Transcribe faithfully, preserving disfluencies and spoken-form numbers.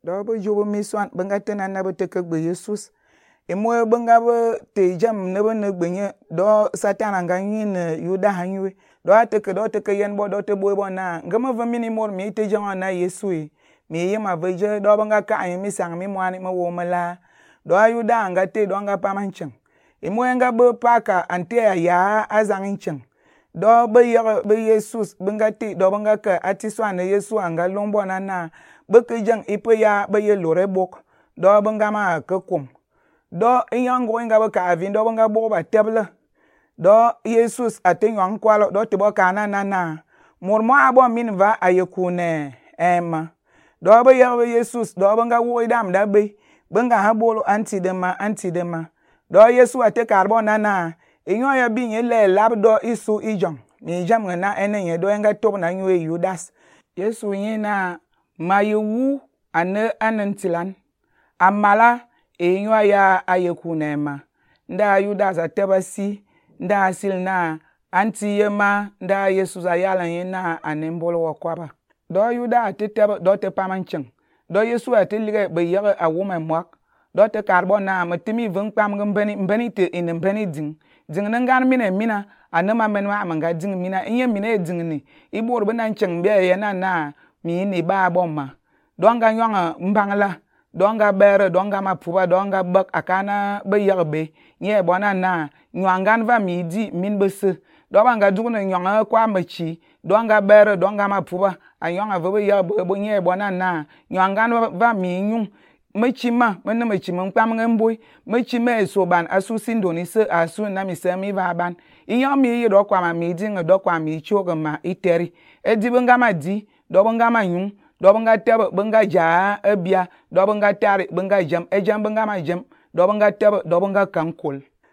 do bu jubu mi swan bunga tena na bu teke gbe Jesus imo bunga bu te jam ne bu ne gbenye do satan anga yin yuda hanwe do ateke do teke yen bo do te boy bo na ngama va mini mor mi te jama na Yesu mi yima veje do bunga ka mi sang mi mwani ma wo mala do yuda anga te do anga pamancheng imo nga bu paka ante ya azangincheng do be yer be Jesus bunga te do bunga ka atiswa ne Yesu anga lombo na na be ke jang ipe ya be ye lore bok do bunga ma ke kum do yango nga be ka avin do bunga bo ba teble do Jesus atenyon kwalo do te bo kana na na mur mo abo min va ayekune ema do be yer be Jesus do bunga wo idam da be bunga ha bolo anti de ma anti de ma do Yesu ate karbo na na inyo ya bi nye le lab do isu ijong mi jam na ene nye do nga top na nywe Yudas Yesu nye na mayewu ane anantilan amala inyo ya ayekunema nda Yudas atebasi nda asil na anti yema nda Yesu za yala nye na anembolo wakwaba do Yudas atebe do te pamancheng do Yesu atelige be yere awuma mwak do te karbon na matimi vung pam ngambani mbani te in mbani ding ding nangan mina mina anama menwa manga ding mina inye mina ding ni ibor bana cheng be ye na na mi ni ba bomma donga nyonga mbangla donga bere donga mapuba donga bak akana be yerbe nye bona na nyangan va mi di min bese do banga dugna nyonga kwa machi donga bere donga mapuba anyonga va be yerbe bo nye bona na nyangan va mi nyung mechima mena mechima mkpam ngemboi mechima esoban asu sindoni se asu na mi se mi va ban inyo mi yi do kwa ma mi di ngo do kwa mi choga ma iteri edi benga ma di do benga ma nyung do benga tebe benga ja ebia do benga tari benga jam ejam benga ma jam do benga tebe do benga kankol